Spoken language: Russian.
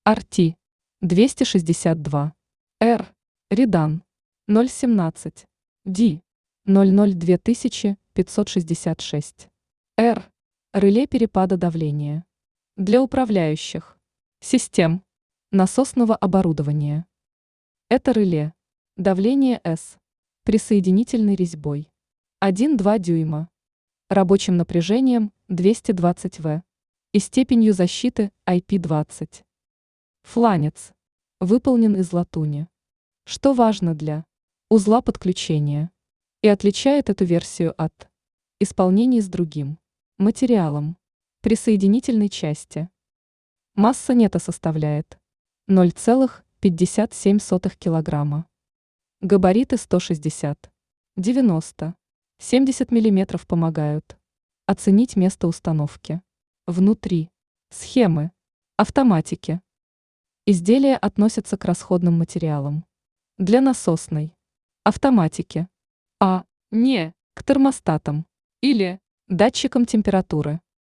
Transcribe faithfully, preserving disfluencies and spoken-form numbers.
ар ти двести шестьдесят два, эр Редан ноль семнадцать, ди ноль ноль две тысячи пятьсот шестьдесят шесть, эр реле перепада давления для управляющих систем насосного оборудования. Это реле давление эс присоединительной резьбой один-два дюйма, рабочим напряжением двести двадцать вольт и степенью защиты ай пи двадцать. Фланец выполнен из латуни, что важно для узла подключения и отличает эту версию от исполнений с другим материалом присоединительной части. Масса нета составляет ноль целых пятьдесят семь сотых килограмма. Габариты сто шестьдесят, девяносто, семьдесят миллиметров помогают оценить место установки. Внутри схемы автоматики. Изделия относятся к расходным материалам для насосной автоматики, а не к термостатам или датчикам температуры.